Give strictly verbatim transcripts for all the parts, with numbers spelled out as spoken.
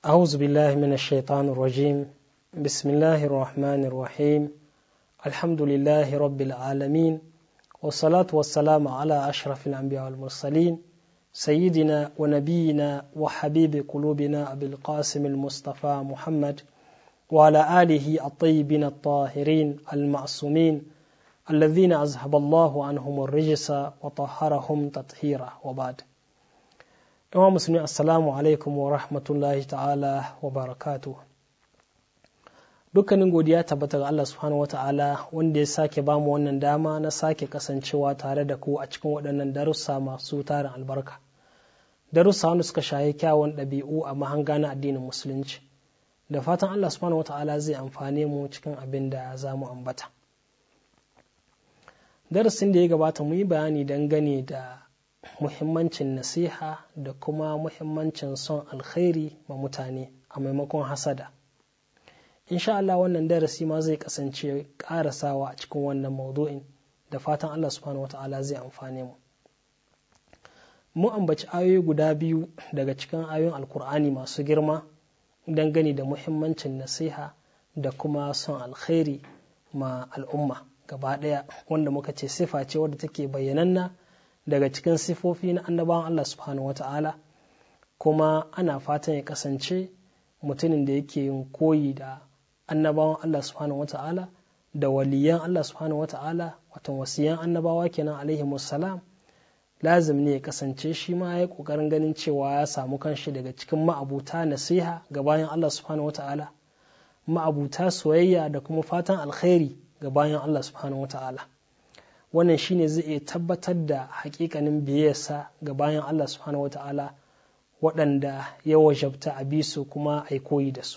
أعوذ بالله من الشيطان الرجيم بسم الله الرحمن الرحيم الحمد لله رب العالمين والصلاة والسلام على أشرف الأنبياء والمرسلين سيدنا ونبينا وحبيب قلوبنا أبي القاسم المصطفى محمد وعلى آله الطيبين الطاهرين المعصومين الذين أذهب الله عنهم الرجس وطهرهم تطهيرا وبعد. Yawa musulmi assalamu alaikum wa rahmatullahi ta'ala wa barakatu. Dukkanin godiya tabbata ga Allah subhanahu wa ta'ala wanda ya sake bamu wannan dama na sake kasancewa tare da ku a cikin waɗannan darussa masu tarin albarka. Darussa wanda suka shahi kyawun ɗabi'u a mahanga na addinin musulunci. Da fatan Allah subhanahu wa ta'ala zai amfane mu cikin abin da za mu ambata. Darasin da ya gabata mu yi bayani dangane da muhimmancin nasiha da kuma muhimmancin son alkhairi ma mutane a maimakon hasada. Insha Allah wannan darasi ma zai kasance karasawa a cikin wannan maudu'in da fatan Allah subhanahu wata'ala zai amfane mu. Mu ambaci ayoyi guda biyu daga cikin ayoyin alkur'ani masu girma dangane da muhimmancin nasiha da kuma son alkhairi ma al'umma gaba ɗaya, wanda muka ce sifa ce wadda take bayyananna daga cikin sifofi na annabawan Allah subhanahu wata'ala, kuma ana fatan ya kasance mutumin da yake yin koyi da annabawan Allah subhanahu wata'ala da waliyan Allah subhanahu wata'ala, watan wasiyan annabawa kenan alaihi musallam, lazim ne ya kasance shi ma ya kokarin ganin cewa ya samu kanshi daga cikin ma'abuta nasiha ga bayan Allah subhanahu wata'ala, ma'abuta soyayya da kuma fatan alkhairi ga bayan Allah subhanahu wata'ala. Wannan shine zai iya tabbatar da hakikanin biyayyarsa ga bayan Allah subhanahu wata'ala waɗanda ya wajabta a bi su kuma a koyi da su.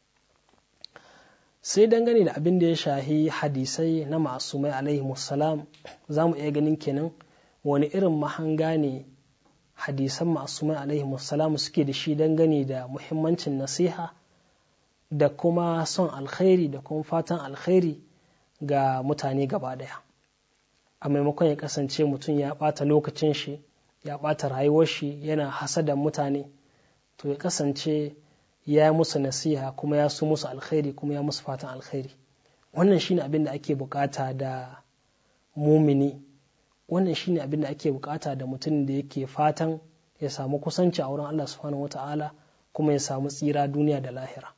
Sai dangane da abin da ya shahi hadisai na ma'asumai alaihi musallam, za mu iya ganin kenan wani irin mahanga ne hadisan ma'asumai alaihi musallam suke da shi dangane da muhimmancin nasiha da kuma son alkhairi da kuma fatan alkhairi ga mutane gaba ɗaya. A maimakon ya kasance mutum ya ɓata lokacin shi, ya ɓata rayuwar shi yana hasadan mutane, to ya kasance ya yi musu nasiha kuma ya su musu alkhairi kuma ya musu fatan alkhairi. Wannan shine abin da ake bukata da mumini, wannan shine abin da ake bukata da mutum da yake fatan ya samu kusanci a wurin Allah subhanahu wata'ala kuma ya samu tsira duniya da lahira.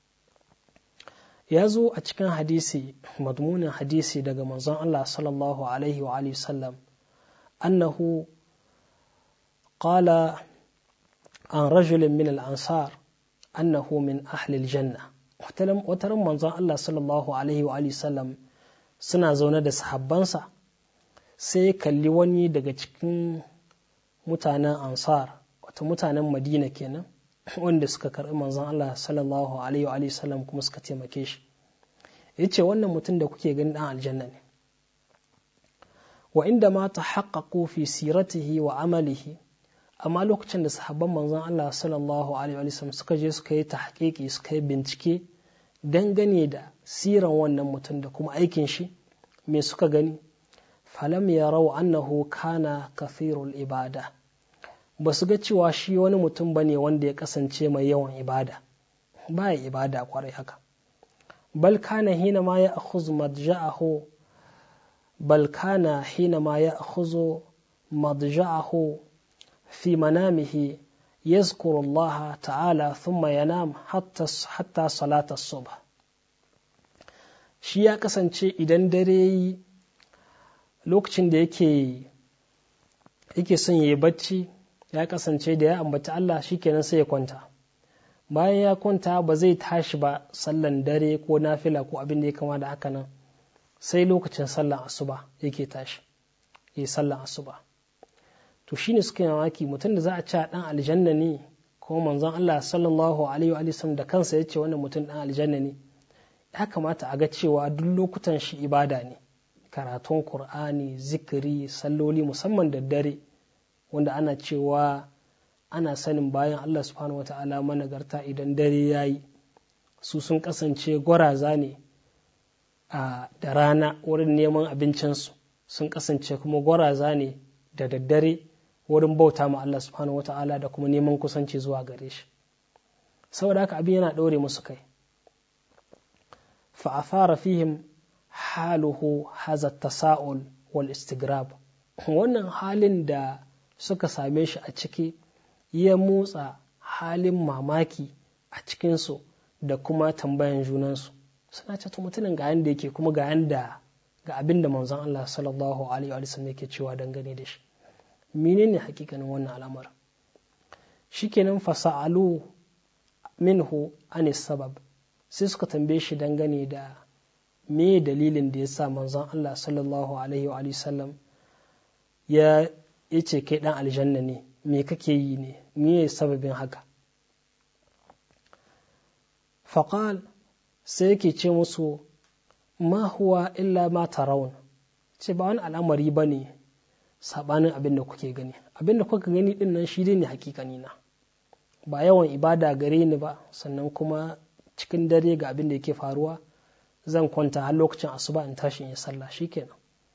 Ya zo a cikin hadisi, madmunin hadisi daga manzon Allah sallallahu alaihi wa alihi sallam, annahu qala an rajulin min al-ansar annahu min ahli al-janna. Wataran manzon Allah sallallahu alaihi wa alihi sallam suna zaune da sahabbansa, sai ya kalli wani daga cikin mutanen ansar, wata mutanen Madina kenan, wanda suka karɓi manzon Allah sallallahu alaihi wa alihi sallam kuma suka taimake shi. Yace wannan mutum da kuke gani dan aljanna ne. Wa inda ma tahaqqaqu fi siratihi wa amalihi, amma lokacin da sahabban manzon Allah sallallahu alaihi wa sallam suka je suka yi tahqiqi, suka yi bincike dangane da siran wannan mutum da kuma aikin shi, me suka gani? Falam yarau annahu kana kathirul ibada. Ba su ga cewa shi wani mutum bane wanda ya kasance mai yawan ibada, ba ya ibada kwarai haka. bal kana hina ma ya'khudhu madja'ahu bal kana hina ma ya'khudhu madja'ahu fi manamihi yazkuru Allah ta'ala thumma yanam hatta hatta salata as-subh. Shi ya kasance idan dare yi, lokacin da yake yake son yayi bacci, ya kasance da ya ambaci Allah shikenan sai ya kwanta. Bayan ya kwanta ba zai tashi ba sallan dare ko nafila ko abin da ya kama da haka nan, sai lokacin sallan asuba yake tashi yi sallan asuba. To shine suka yi mamaki, mutum da za a ci dan aljanna ne, ko manzon Allah sallallahu alaihi wa sallam da kansa yace wannan mutum dan aljanna ne. Ya kamata a ga cewa duk lokutan shi ibada ne, karatun Qur'ani, zikiri, salloli, musamman da dare, wanda ana cewa ana sanin bayan Allah subhanahu wa ta'ala managarta idan dare ya yi, su sun kasance gwaraza ne a da rana wurin neman abincinsu, sun kasance kuma gwaraza ne da daddare wurin bauta ma Allah subhanahu wa ta'ala da kuma neman kusanci zuwa gare shi. saboda haka abin yana ɗaure musu kai. fa'afara fihim haluhu haza tasa'ul wal istigrab, wannan halin da suka same shi a ciki ya motsa halin mamaki a cikinsu da kuma tambayan junansu, suna ce to mutumin ga yanda yake kuma ga yanda ga abin da manzon Allah sallallahu alaihi wa sallam yake cewa dangane da shi, menene hakikanin wannan al'amar? Shikenan fasa'alu minhu anis sabab, sai suka tambaye shi dangane da me dalilin da yasa manzon Allah sallallahu alaihi wa sallam ya yace kai dan aljanna ne, me kake yi ne, me sababin haka? faqal, sai yake ce musu ma huwa illa ma tarawun, ce ba wani al'amari ba ne sabanin abin da kuke gani, abin da kuka gani din nan shi ne hakikani na, ba yawan ibada gare ni ba, sannan kuma cikin dare ga abin da yake faruwa zan kwanta har lokacin asuba in tashi in yi sallah shikenan.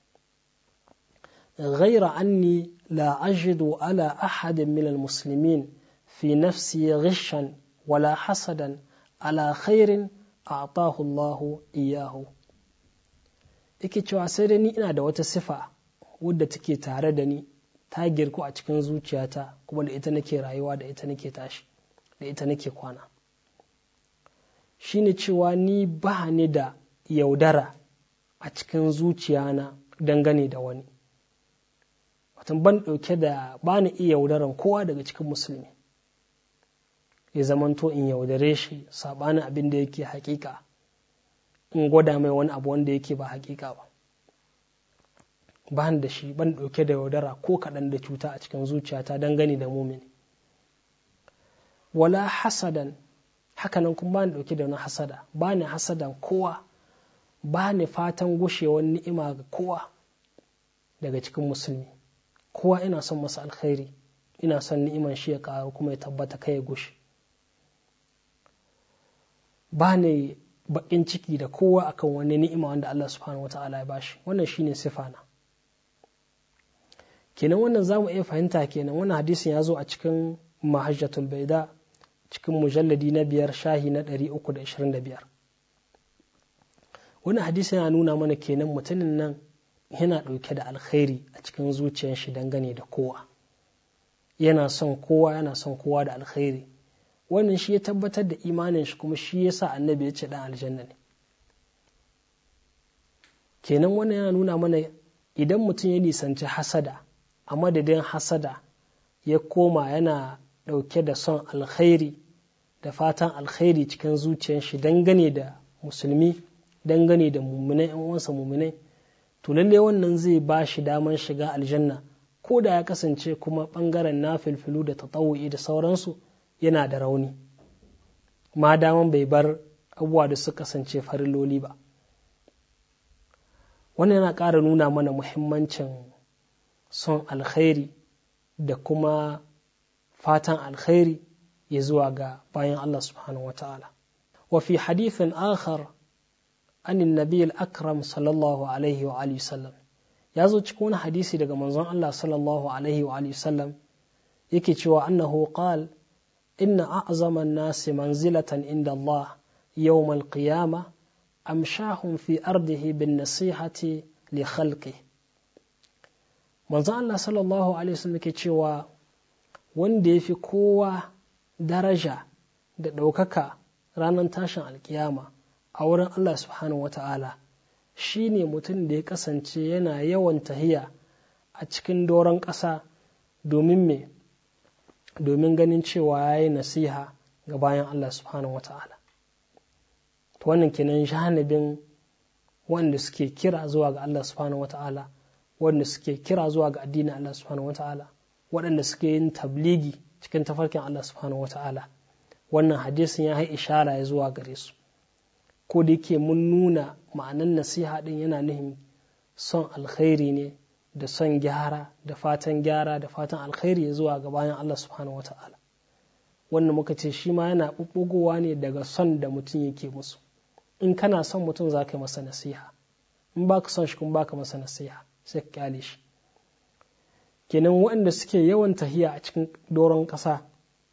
ghaira anni la ajidu ala ahadin min almuslimin fi nafsi ghishan wala hasadan ala khairin a'tahu Allah iyahu, yake cewa sai dai ni ina da wata sifa wadda take tare da ni, ta girku a cikin zuciyata, kuma da ita nake rayuwa, da ita nake tashi, da ita nake kwana, shine cewa ni ba ni da yaudara a cikin zuciyana dangane da wani, watan ban ɗauke da ba ni iya yaudaran kowa daga cikin musulmi ya zamanto in yaudare shi sabanin abin da yake hakika, in gwada mai wani abu wanda yake ba hakika ba, ban da shi, ban ɗauke da yaudara ko kaɗan da cuta a cikin zuciyata dangane da mumini. Wala hasadan, hakanan kuma ba ni ɗauke da wani hasada, ba ni hasadan kowa, ba ni fatan gushewar ni'ima ga kowa daga cikin musulmi, kowa ina son masa alkhairi, ina son ni'iman shi ya ƙaru kuma ya tabbata kai ya gushe. Ba ni baƙin ciki da kowa akan wani ni'ima wanda Allah subhanahu wa ta'ala ya bashi, wannan shine sifana. Kenan wannan za mu iya fahimta kenan wannan hadisin ya zo a cikin mahajjatul baida cikin mujalladi na biyar shahi na ɗari uku da ashirin da biyar. Wannan hadisin yana nuna mana kenan mutumin nan yana ɗauke da alkhairi a cikin zuciyar shi dangane da kowa, yana son kowa, yana son kowa da alkhairi, wannan shi ya tabbatar da imanin shi, kuma shi yasa annabi ya ce dan aljanna ne. Kenan wannan yana nuna mana idan mutum ya nisanci hasada, a madadin hasada ya koma yana ɗauke da son alkhairi da fatan alkhairi cikin zuciyar shi dangane da musulmi, dangane da muminai, yan uwansa muminai, to lalle wannan zai ba shi daman shiga aljanna, ko da ya kasance kuma ɓangaren nafilfilu da tatawu'i da sauransu yana da rauni, ma daman bai bar abubuwa da suka kasance fariloli ba. Wannan yana ƙara nuna mana muhimmancin son alkhairi da kuma fatan alkhairi ya zuwa ga bayan Allah subhanahu wa ta'ala. Wa fi hadithin akhar an nabi al-akram sallallahu alaihi wa alihi sallam, ya zo cikin wani hadisi daga manzon Allah sallallahu alaihi wa alihi sallam yake cewa annahu qal inna a'zama an-nasi manzilatan inda Allah yawm al-qiyamah amshahum fi ardihi bin nasihati li khalqihi. Manzon Allah sallallahu alaihi wasallam ke cewa wanda ya fi kowa daraja da ɗaukaka ranar tashin alkiyama a wurin Allah subhanahu wa ta'ala shi ne mutum da ya kasance yana yawan tahiya a cikin doron ƙasa domin me domin ganin cewa ya yi nasiha ga bayan Allah subhanahu wa ta'ala. Wannan kenan janibin wanda suke kira zuwa ga Allah subhanahu wa ta'ala, wanda suke kira zuwa ga addinin Allah subhanahu wata'ala, waɗanda suke yin tabligi cikin tafarkin Allah subhanahu wata'ala. Wannan hadisin ya yi ishara ya zuwa gare su, ko da yake mun nuna ma'anan nasiha ɗin yana nufin son alkhairi ne da son gyara da fatan gyara da fatan alkhairi ya zuwa ga bayan Allah subhanahu wata'ala. Wannan muka ce shi ma yana ɓuɓɓugowa ne daga son da mutum yake musu. In kana son mutum za ka yi masa nasiha, in ba ka son shi kuma ba ka masa nasiha, sai ka kyale shi. Kenan waɗanda suke yawan tahiya a cikin doron ƙasa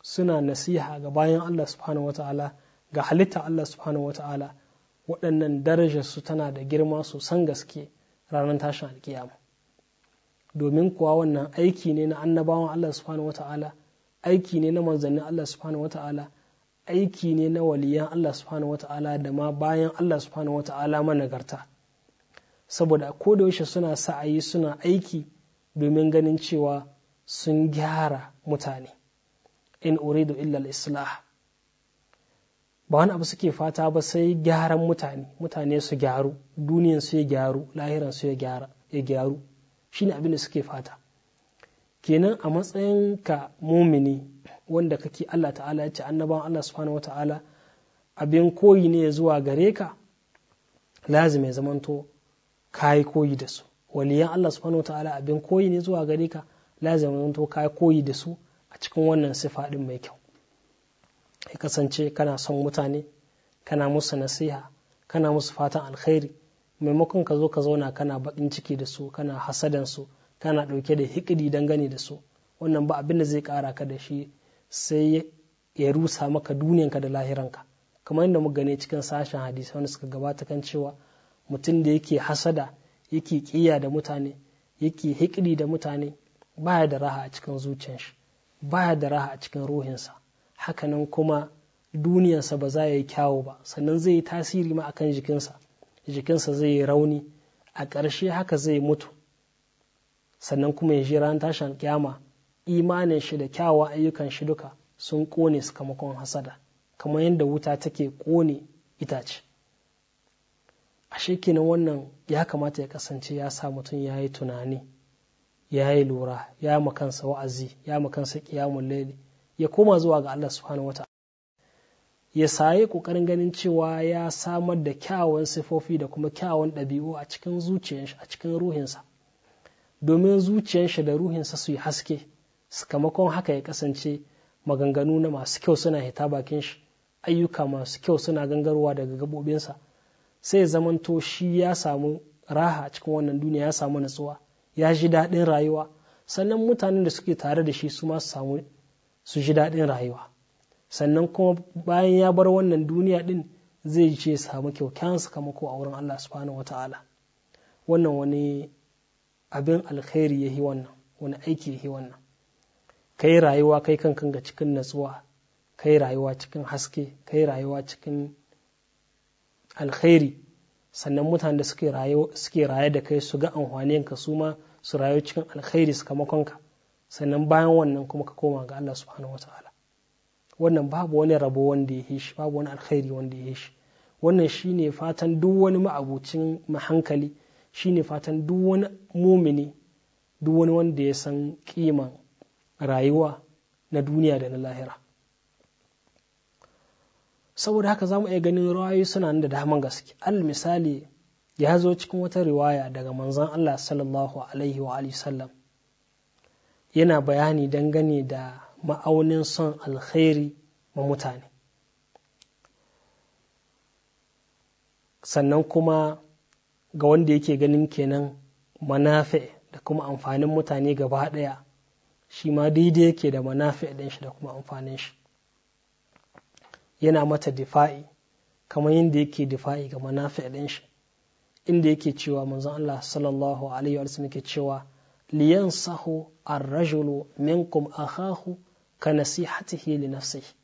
suna nasiha ga bayan Allah subhanahu wata'ala ga halitta Allah subhanahu wata'ala, waɗannan darajar su tana da girma sosan gaske ranar tashin alkiyama. Domin kuwa wannan aiki ne na annabawan Allah subhanahu wata'ala, aiki ne na manzannin Allah subhanahu wata'ala, aiki ne na waliyan Allah subhanahu wata'ala da ma bayan Allah subhanahu wata'ala managarta. Saboda ko da yaushe suna sa'ayi suna aiki domin ganin cewa sun gyara mutane. In uridu illa al-islah, ba wani abu suke fata ba sai gyaran mutane, mutane su gyaru, duniyan su ya gyaru, lahiran su ya gyaru, shine abin da suke fata. Kenan a matsayin ka mumini wanda kake Allah ta'ala ya ce annaban Allah subhanahu wata'ala abin koyi ne zuwa gare ka, lazim ya zamanto kai koyi da su. Waliyan Allah subhanahu wata'ala abin koyi ne zuwa gare ka, lazim ya zamanto kai koyi da su a cikin wannan sifa din mai kyau. Ya kasance kana son mutane, kana musu nasiha, kana musu fatan alkhairi, maimakon ka zo ka zauna kana bakin ciki da su, kana hasadan su, kana ɗauke da hikidi dangane da su. Wannan ba abin da zai ƙara ka da shi sai ya rusa maka duniyanka da lahiranka. Kamar yadda muka gane cikin sashen hadisi wanda suka gabata kan cewa mutum da yake hasada, yake ƙiya da mutane, yake hikidi da mutane, baya da raha a cikin zuciyar shi, baya da raha a cikin ruhinsa. Hakanan kuma duniyarsa ba za ya yi kyawu ba, sannan zai yi tasiri ma akan jikinsa, jikinsa zai yi rauni, a ƙarshe haka zai mutu. Sannan kuma ya ji ran tashin kyama imanin shi da kyawawan ayyukan shi duka sun kone sakamakon hasada, kamar yadda wuta take kone itace. Ashe kenan wannan ya kamata ya kasance ya sa mutum ya yi tunani, ya yi lura, ya makansa wa'azi, ya makansa qiyamul layli, ya koma zuwa ga Allah subhanahu wata'ala, ya sayi kokarin ganin cewa ya samar da kyawawan sifofi da kuma kyawawan ɗabi'u a cikin zuciyarsa, a cikin ruhinsa, domin zuciyarsa da ruhinsa su yi haske. Sakamakon haka ya kasance maganganu na masu kyau suna hita bakin shi, ayyuka masu kyau suna gangarwa daga gabobinsa, sai zamanto shi ya samu raha a cikin wannan duniya, ya samu natsuwa, ya ji daɗin rayuwa, sannan mutanen da suke tare da shi su ma su samu su ji daɗin rayuwa. Sannan kuma bayan ya bar wannan duniya ɗin zai ce samu kyaukyan sakamako a wurin Allah subhanahu wata'ala. Wannan wani abin alkhairi yahi wannan, wani aiki yahi wannan. Kai rayuwa kai kankan ga cikin natsuwa, kai rayuwa cikin haske, kai rayuwa cikin alkhairi, sannan mutanen da suke raye da kai su ga amfaninka su ma su rayu cikin alkhairi sakamakonka, sannan bayan wannan kuma ka koma ga Allah subhanahu wata'ala. Wannan babu wani rabo wanda ya shi, babu wani alkhairi wanda ya shi. Wannan shine fatan duk wani ma'abucin mahankali, shine fatan duk wani mumini, duk wani wanda ya san kiman rayuwa na duniya da na lahira. Saboda haka za mu iya ganin rawayoyi suna da daman gaske. Al misali ya zo cikin wata riwaya daga manzon Allah sallallahu alaihi wa alihi sallam, yana bayani dangane da ma'aunin son alkhairi ma mutane, sannan kuma ga wanda yake ganin kenan manafi da kuma amfanin mutane gaba ɗaya, shi ma daidai yake da manafi ɗin shi da kuma amfanin shi. Yana mata difa'i kamar yadda yake difa'i ga manafi ɗin shi, inda yake cewa manzon Allah sallallahu alaihi wa sallam yake cewa liyansahu ar-rajulu minkum akhahu ka nasihatihi li nafsihi.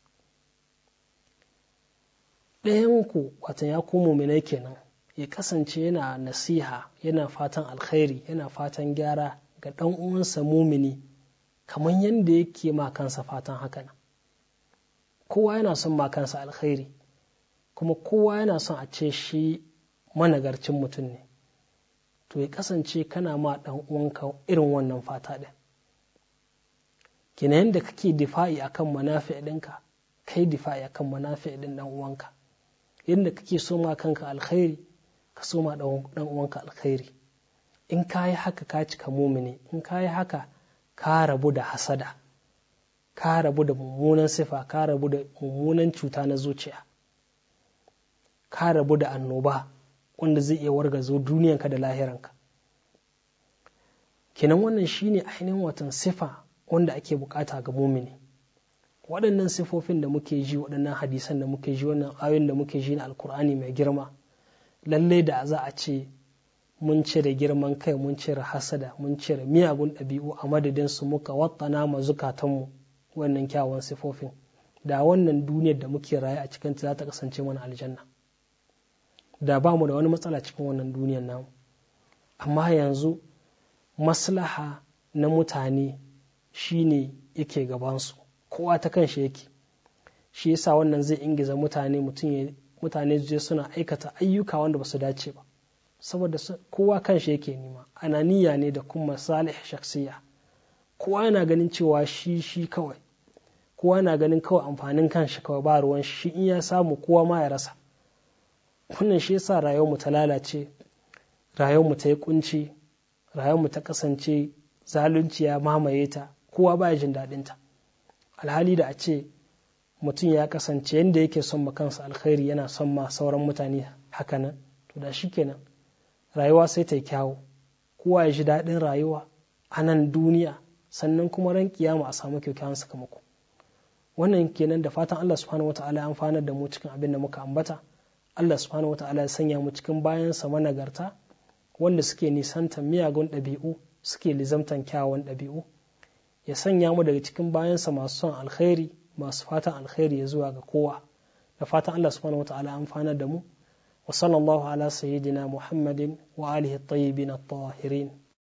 Ɗayan ku wato ya ku mu'minai kenan ya kasance yana nasiha, yana fatan alkhairi, yana fatan gyara ga ɗan uwansa mumini kamar yadda yake ma kansa fatan haka nan. Kowa yana son ma kansa alkhairi, kuma kowa yana son a ce shi managarcin mutum ne, to ya kasance kana ma ɗan uwanka irin wannan fata ɗin. Kina yadda kake difa'i akan manafi ɗinka, kai difa'i akan manafi ɗin ɗan uwanka. Yadda kake so ma kanka alkhairi, ka so ma ɗan uwanka alkhairi. In ka yi haka ka cika mumini, in ka yi haka ka rabu da hasada, ka rabu da mummunan sifa, ka rabu da mummunan cuta na zuciya, ka rabu da annoba wanda zai iya wargazo duniyanka da lahiranka. Kenan wannan shine ainihin watan sifa wanda ake bukata ga mumini, waɗannan sifofin da muke ji, waɗannan hadisan da muke ji, wannan ayoyin da muke ji na alkur'ani mai girma, lallai da za a ce mun cire girman kai, mun cire hasada, mun cire miyagun ɗabi'u a madadin su muka wattana ma zukatanmu wannan kyawun sifofin, da wannan duniyar da muke raye a cikin ta za ta kasance mana aljanna, da ba mu da wani matsala cikin wannan duniyar namu. Amma yanzu maslaha na mutane shine yake gabansu, kowa ta kanshi yake. Shi yasa wannan zai ingiza mutane mutum mutane je suna aikata ayyuka wanda ba su dace ba, saboda kowa kanshi yake nima, ananiya ne da kuma salih shaksiya. Kowa yana ganin cewa shi shi kawai, kowa yana ganin kawai amfanin kanshi kawai, ba ruwan shi, in ya samu kowa ma ya rasa. Wannan shi yasa rayuwarmu ta lalace, rayuwarmu ta yi kunci, rayuwarmu ta kasance zalunci ya mamaye ta, kowa baya jin daɗin ta. Alhali da a ce mutum ya kasance yadda yake son ma kansa alkhairi yana son ma sauran mutane hakanan, to da shi kenan rayuwa sai ta yi kyawu, kowa ya ji daɗin rayuwa a nan duniya, sannan kuma ran kiyama a samu kyakkyawan sakamako. Wannan kenan, da fatan Allah subhanahu wata'ala ya amfanar da mu cikin abin da muka ambata. Allah subhanahu wata'ala ya sanya mu cikin bayansa managarta wanda suke nisantan miyagun ɗabi'u, suke lizamtan kyawawan ɗabi'u. Ya sanya mu daga cikin bayansa masu son alkhairi, masu fatan alkhairi ya zuwa ga kowa. Da fatan Allah subhanahu wata'ala ya amfanar da mu. Wa sallallahu ala sayyidina Muhammadin wa alihi at-tayyibin at-tahirin.